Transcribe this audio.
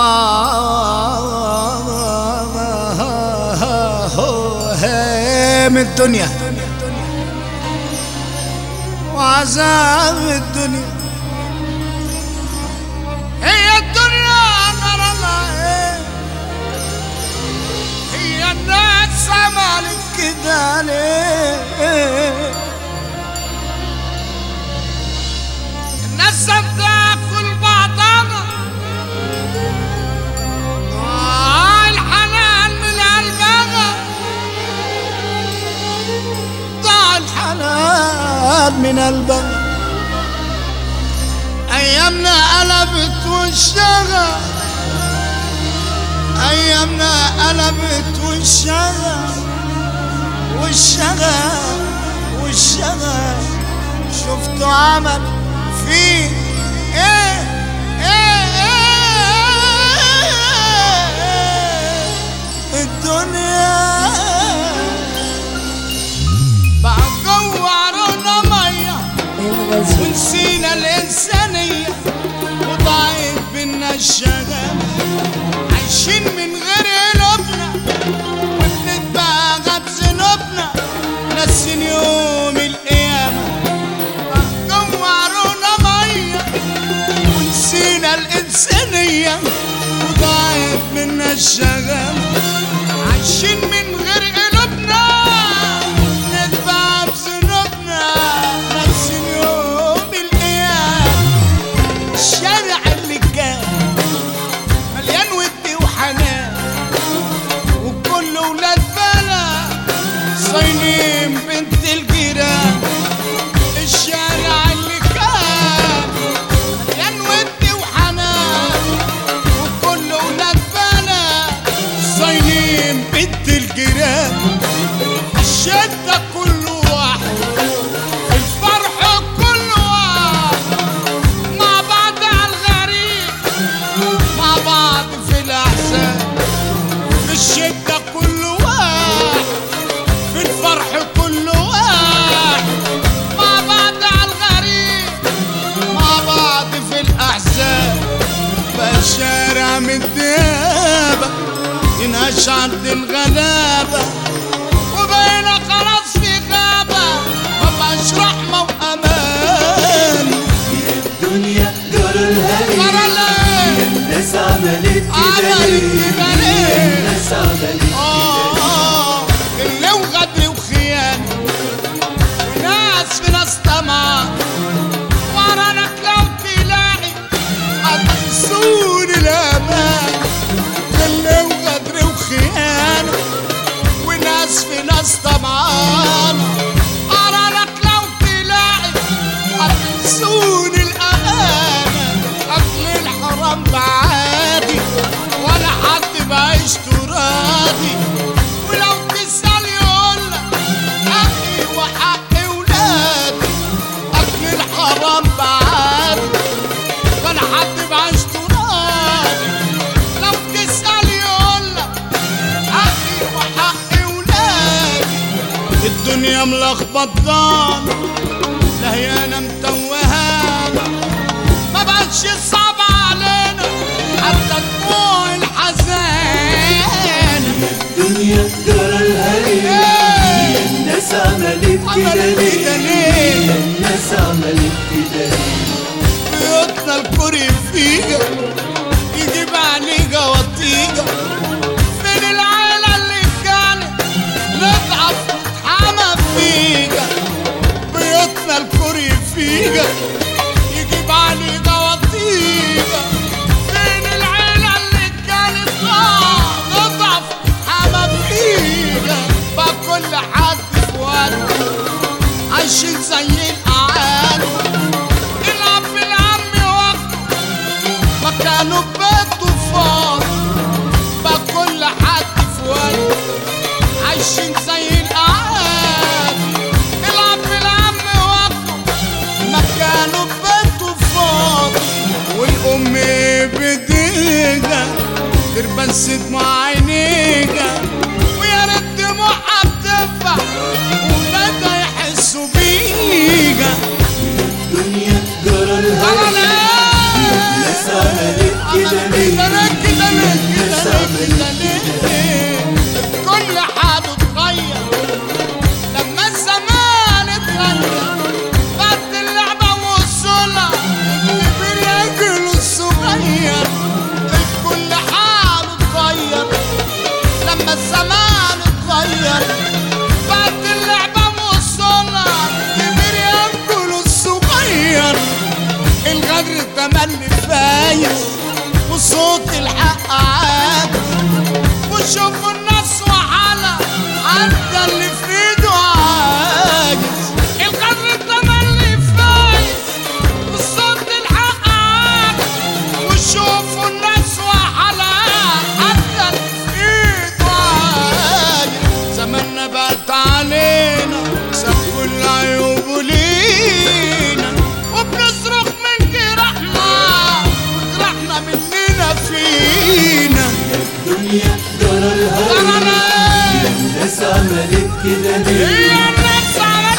هام الدنيا وعذاب الدنيا، هي الدنيا غرامها، هي الناس عملت كده ليه؟ الناس بتاكل بعضها، الحنان من قلبها، ضاع الحنان من قلبها. ايامنا قلبت وشها، ايامنا قلبت وشها، وشها وشها شفتوا عمل فيه ايه الدنيا بقى جوه عرونا ميه ونسينا الانسانيه وضاعت بينا الشغف، عايشين من غير قلوبنا وبنتباغى بذنوبنا، ناسين يوم القيامه بقى جوه عرونا ميه ونسينا الانسانيه وضاعت بينا الشغف، عايشين من غير قلوبنا نتباغى بذنوبنا، ناسين يوم القيامه. الشارع اللي كان مليان ود وحنان وكل ولاد بلد صاينين بنت الجيران، الشارع اللي كان مليان ود وحنان وكل ولاد بلد صاينين بنت الجيران. الشدة كل واحد، الفرح كل واحد، مع بعض على الغريب، مع بعض في الأحزان. في الشدة كل واحد، في الفرح كل واحد، مع بعض على الغريب، مع بعض في الأحزان. بقى الشارع متدابة ينهش عند الغلابة، وبقينا خلاص في غابة مبقاش رحمة وأمان. يا الدنيا جرالها ليه؟ يا الناس عملت كده ليه؟ الناس عملت كده اللي وغدر وخيانة وناس في ناس طمع، ورانك لو تلاقي هتنسون الأمان. اللي وغدر وخيانة وناس في ناس طمعان، ورانك لو تلاقي هتنسون الأمانة. أكل الحرام بعادي ولا حد بعيشته راضي، ولو تسأل يقولك حقي وحق ولادي. أكل الحرام بعادي ولا حد بعيشته راضي، لو تسأل يقولك حقي وحق ولادي. الدنيا ملخبطانا لهيانا متوهانا، ما بقتش صعب علينا حتى دموع الحزان. الدنيا جرالها ليه؟ يا الناس عملت كده ليه؟ يا الناس عملت كده ليه؟ بيوتنا الكوري فيها يجيب عليها وطيجة، فين العيلة اللي كانت نضعف نتحمى فيها؟ بيوتنا الكوري فيها يجيب عليها وطيجة، فين العيلة اللي كانت نضعف نتحمى فيها؟ بقى كل حد في وقته عايشين زي الأعالي، الأب العم وقته مكانه ببيته فاضي. بقى كل حد في وقته عايشين زي الأعالي، الأب العم وقته مكانه ببيته فاضي. والأم بديها تربس دموع عينيها، ويا ريت دموعها بتنفع وولادها يحسوا بيها. الدنيا جرالها ليه؟ يا الناس عملت كده ليه؟ كده ليه كده ليه كل حاجة اتغير لما الزمان اتغير بعد اللعبة والصلاة الكبير ياكل الصغير كل حاجة اتغير لما الزمان اتغير بعد اللعبة والصلاة الكبير ياكل الصغير الغدر تملي فايز وصوت الحق عاد وشوفوا الناس وحالة حتى اللي في ايده عاجز الغدر تملي فايز وصوت الحق عاد وشوفوا الناس وحالة حتى اللي في ايده عاجز زماننا بقت علينا ساب كل عيوبه لينا وبنصرخ من جراحنا وجراحنا مننا فينا الدنيا جرى الهوى الناس عملت كده ليه هي الناس